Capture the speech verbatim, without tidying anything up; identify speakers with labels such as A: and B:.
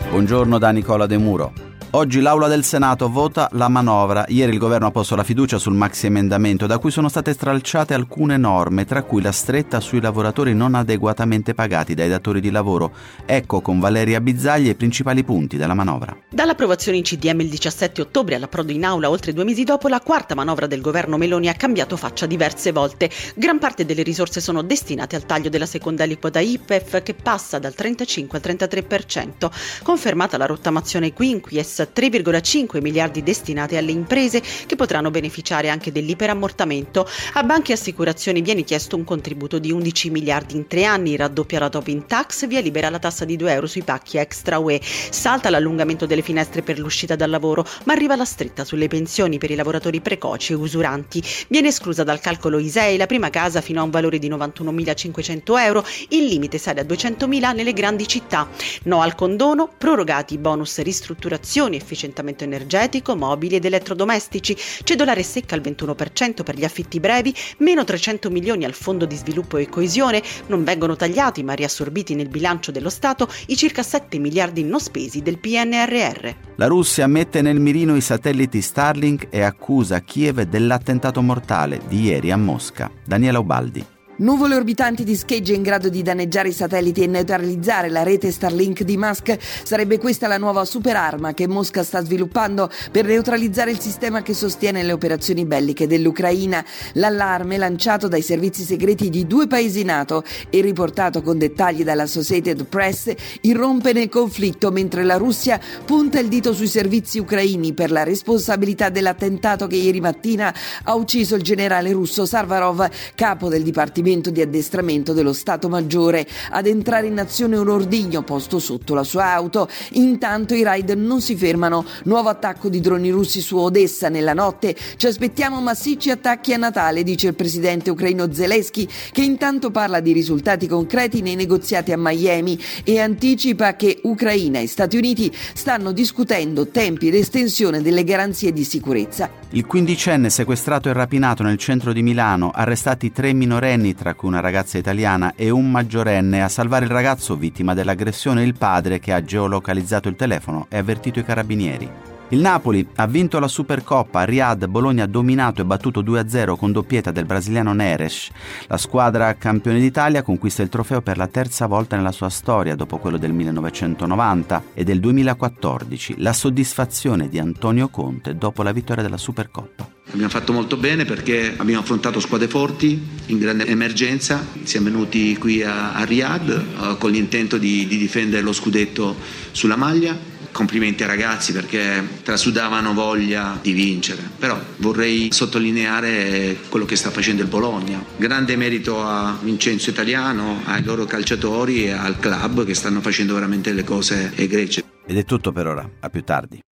A: Buongiorno da Nicola De Muro. Oggi l'Aula del Senato vota la manovra. Ieri il governo ha posto la fiducia sul maxiemendamento da cui sono state stralciate alcune norme, tra cui la stretta sui lavoratori non adeguatamente pagati dai datori di lavoro. Ecco con Valeria Bizzagli i principali punti della manovra.
B: Dall'approvazione in C D M il diciassette ottobre all'approdo in aula oltre due mesi dopo, la quarta manovra del governo Meloni ha cambiato faccia diverse volte. Gran parte delle risorse sono destinate al taglio della seconda aliquota I P E F che passa dal trentacinque al trentatré per cento. Confermata la rottamazione quinquies, tre virgola cinque miliardi destinati alle imprese che potranno beneficiare anche dell'iperammortamento. A banche e assicurazioni viene chiesto un contributo di undici miliardi in tre anni, raddoppia la Tobin Tax, via libera la tassa di due euro sui pacchi extra U E, salta l'allungamento delle finestre per l'uscita dal lavoro, ma arriva la stretta sulle pensioni per i lavoratori precoci e usuranti. Viene esclusa dal calcolo I S E E la prima casa fino a un valore di novantunomilacinquecento euro, il limite sale a duecentomila nelle grandi città. No al condono, prorogati i bonus ristrutturazione, efficientamento energetico, mobili ed elettrodomestici, cedolare secca al ventuno per cento per gli affitti brevi, meno trecento milioni al Fondo di Sviluppo e Coesione, non vengono tagliati ma riassorbiti nel bilancio dello Stato i circa sette miliardi non spesi del P N R R.
A: La Russia mette nel mirino i satelliti Starlink e accusa Kiev dell'attentato mortale di ieri a Mosca. Daniela Ubaldi.
C: Nuvole orbitanti di schegge in grado di danneggiare i satelliti e neutralizzare la rete Starlink di Musk. Sarebbe questa la nuova superarma che Mosca sta sviluppando per neutralizzare il sistema che sostiene le operazioni belliche dell'Ucraina. L'allarme lanciato dai servizi segreti di due paesi NATO e riportato con dettagli dalla Associated Press irrompe nel conflitto mentre la Russia punta il dito sui servizi ucraini per la responsabilità dell'attentato che ieri mattina ha ucciso il generale russo Sarvarov, capo del Dipartimento di addestramento dello Stato Maggiore. Ad entrare in azione un ordigno posto sotto la sua auto. Intanto i raid non si fermano. Nuovo attacco di droni russi su Odessa nella notte. Ci aspettiamo massicci attacchi a Natale, dice il presidente ucraino Zelensky, che intanto parla di risultati concreti nei negoziati a Miami e anticipa che Ucraina e Stati Uniti stanno discutendo tempi ed estensione delle garanzie di sicurezza.
A: Il quindicenne sequestrato e rapinato nel centro di Milano, arrestati tre minorenni tra cui una ragazza italiana e un maggiorenne. A salvare il ragazzo vittima dell'aggressione il padre che ha geolocalizzato il telefono e avvertito i carabinieri. Il Napoli ha vinto la Supercoppa. A Riyadh Bologna ha dominato e battuto due a zero con doppietta del brasiliano Neres. La squadra campione d'Italia conquista il trofeo per la terza volta nella sua storia, dopo quello del millenovecentonovanta e del duemilaquattordici. La soddisfazione di Antonio Conte dopo la vittoria della Supercoppa.
D: Abbiamo fatto molto bene perché abbiamo affrontato squadre forti in grande emergenza. Siamo venuti qui a, a Riyadh uh, con l'intento di, di difendere lo scudetto sulla maglia. Complimenti ai ragazzi perché trasudavano voglia di vincere, però vorrei sottolineare quello che sta facendo il Bologna. Grande merito a Vincenzo Italiano, ai loro calciatori e al club che stanno facendo veramente le cose egregie.
A: Ed è tutto per ora, a più tardi.